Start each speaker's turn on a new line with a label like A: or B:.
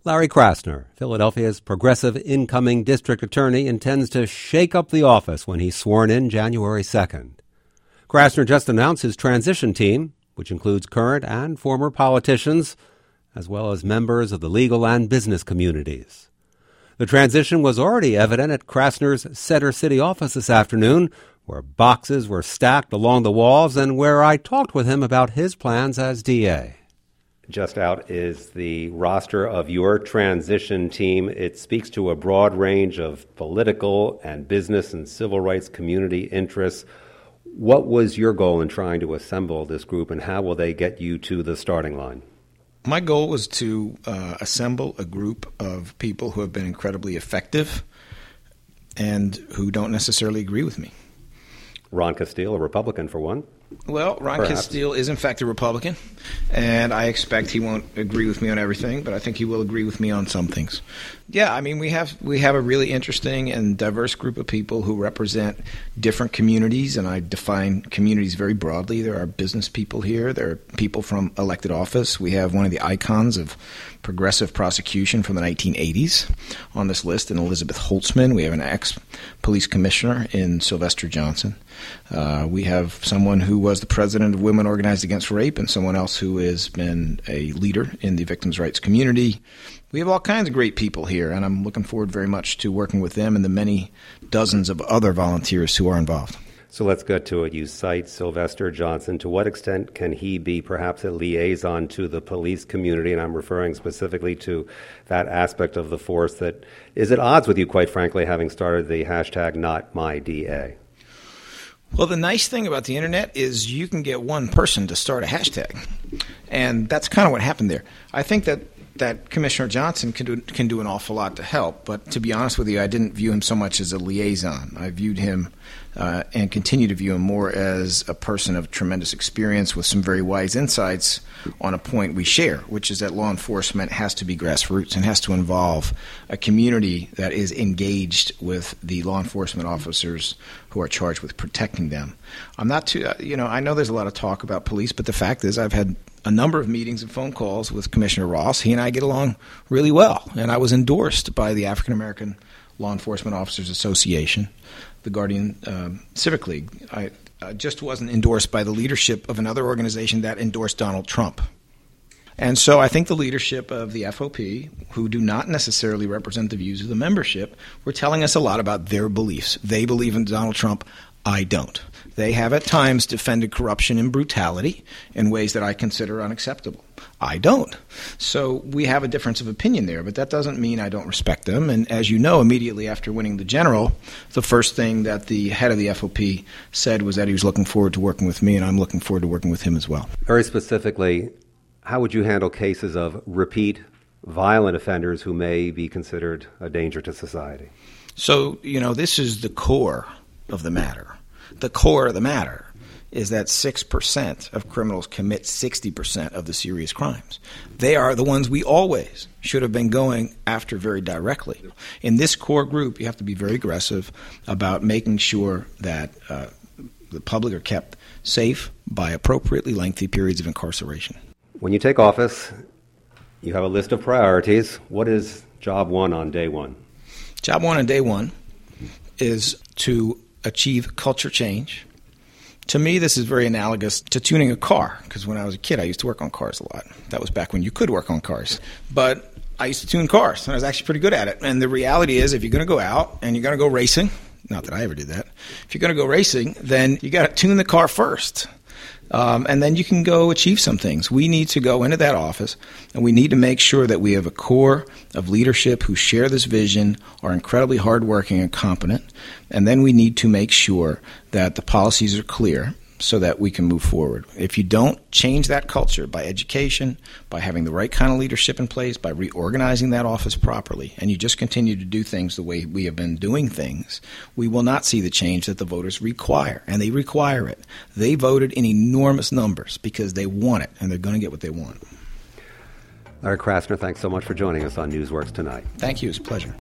A: Larry Krasner, Philadelphia's progressive incoming district attorney, intends to shake up the office when he's sworn in January 2nd. Krasner just announced his transition team, which includes current and former politicians, as well as members of the legal and business communities. The transition was already evident at Krasner's Center City office this afternoon, where boxes were stacked along the walls and where I talked with him about his plans as DA. Just out is the roster of your transition team. It speaks to a broad range of political and business and civil rights community interests. What was your goal in trying to assemble this group, and how will they get you to the starting line?
B: My goal was to assemble a group of people who have been incredibly effective and who don't necessarily agree with me.
A: Ron Castile, a Republican for one.
B: Well, Ron Castile is in fact a Republican, and I expect he won't agree with me on everything, but I think he will agree with me on some things. Yeah, I mean, we have a really interesting and diverse group of people who represent different communities, and I define communities very broadly. There are business people here. There are people from elected office. We have one of the icons of progressive prosecution from the 1980s on this list in Elizabeth Holtzman. We have an ex-police commissioner in Sylvester Johnson. We have someone who was the president of Women Organized Against Rape and someone else who has been a leader in the victims' rights community. We have all kinds of great people here, and I'm looking forward very much to working with them and the many dozens of other volunteers who are involved.
A: So let's get to it. You cite Sylvester Johnson. To what extent can he be perhaps a liaison to the police community? And I'm referring specifically to that aspect of the force that is at odds with you, quite frankly, having started the hashtag #NotMyDA.
B: Well, the nice thing about the internet is you can get one person to start a hashtag, and that's kind of what happened there. I think that Commissioner Johnson can do an awful lot to help, but to be honest with you, I didn't view him so much as a liaison. I viewed him and continue to view him more as a person of tremendous experience with some very wise insights on a point we share, which is that law enforcement has to be grassroots and has to involve a community that is engaged with the law enforcement officers who are charged with protecting them. I'm not too, I know there's a lot of talk about police, but the fact is I've had a number of meetings and phone calls with Commissioner Ross. He and I get along really well, and I was endorsed by the African American Law Enforcement Officers Association, the Guardian Civic League. I just wasn't endorsed by the leadership of another organization that endorsed Donald Trump. And so I think the leadership of the FOP, who do not necessarily represent the views of the membership, were telling us a lot about their beliefs. They believe in Donald Trump. I don't. They have at times defended corruption and brutality in ways that I consider unacceptable. I don't. So we have a difference of opinion there, but that doesn't mean I don't respect them. And as you know, immediately after winning the general, the first thing that the head of the FOP said was that he was looking forward to working with me, and I'm looking forward to working with him as well.
A: Very specifically, how would you handle cases of repeat violent offenders who may be considered a danger to society?
B: So, this is the core of the matter. The core of the matter is that 6% of criminals commit 60% of the serious crimes. They are the ones we always should have been going after very directly. In this core group, you have to be very aggressive about making sure that the public are kept safe by appropriately lengthy periods of incarceration.
A: When you take office, you have a list of priorities. What is job one on day one?
B: Job one on day one is to achieve culture change. To me, this is very analogous to tuning a car, because when I was a kid, I used to work on cars a lot. That was back when you could work on cars. But I used to tune cars, and I was actually pretty good at it. And the reality is, if you're going to go out and you're going to go racing, not that I ever did that, if you're going to go racing, then you got to tune the car first. And then you can go achieve some things. We need to go into that office, and we need to make sure that we have a core of leadership who share this vision, are incredibly hardworking and competent, and then we need to make sure that the policies are clear so that we can move forward. If you don't change that culture by education, by having the right kind of leadership in place, by reorganizing that office properly, and you just continue to do things the way we have been doing things, we will not see the change that the voters require, and they require it. They voted in enormous numbers because they want it, and they're going to get what they want.
A: Larry Krasner, thanks so much for joining us on Newsworks tonight.
B: Thank you. It's a pleasure.